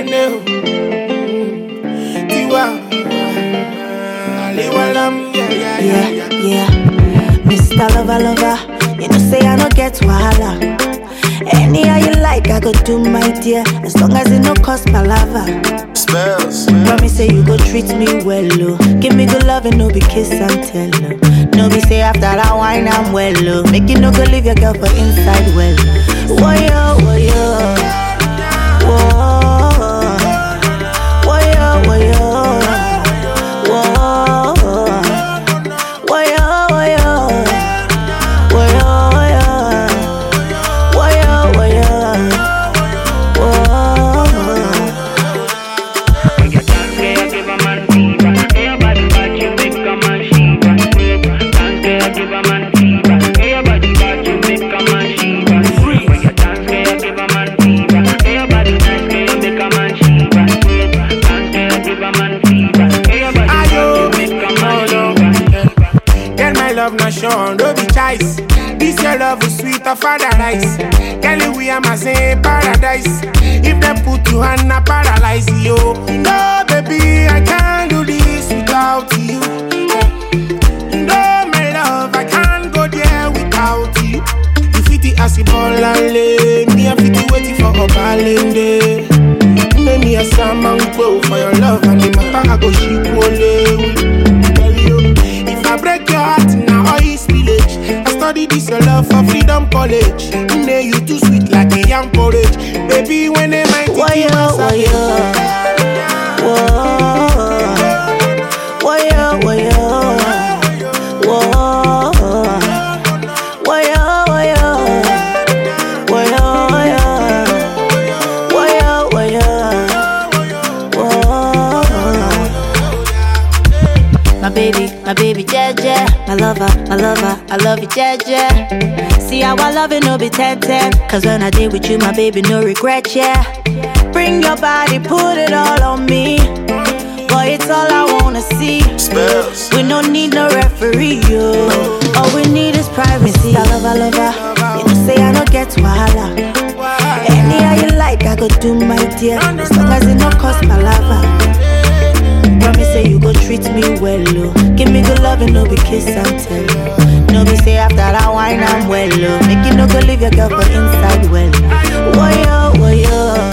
Keneo Tiwa Aliwalam, yeah. Mr. Lover, you know say I don't get wahala. Anyhow you like, I go do my dear, as long as it no cost palava. Spells. Promise say you go treat me well, oh. Give me good love and no be kiss and tell, oh. No be say after that wine I'm well, oh. Make you no go leave your girl for inside well. Woyo, woyo, woah. Woyo, woyo, woah. Woyo, woyo, woyo, woyo, woyo, woah. Love not shown, no be choice. This your love is sweet of paradise. Kelly, we are my same paradise. If they put you on a paralyze you. No, baby, I can't do this without you. No, my love, I can't go there without you. You fit it as a ball and lay. Me, I fit it waiting for a balance. Make me a salmon go for your love and the matter I go ship only. If I break your heart now, all is village. I study this your love for Freedom College. You too sweet like a young porridge. Baby, when they might Woyo, woyo, woyo, woyo, woyo, woyo, woyo, woyo. My baby, Jeje, my lover, I love you, Jeje. See how I love it, no be 10-10. Cause when I did with you, my baby, no regret, yeah. Bring your body, put it all on me. Boy, it's all I wanna see. Spells. We don't need no referee, yo. All we need is privacy. I love, you know say I don't get wahala. Anyhow you like, I go do my dear, as long as it no cost palava. Promise say you go treat me well, oh. Give me good love and no be kiss and tell, oh. No be say after that wine I'm well, oh. Make you no go leave your girl for inside well. Woyo, woyo.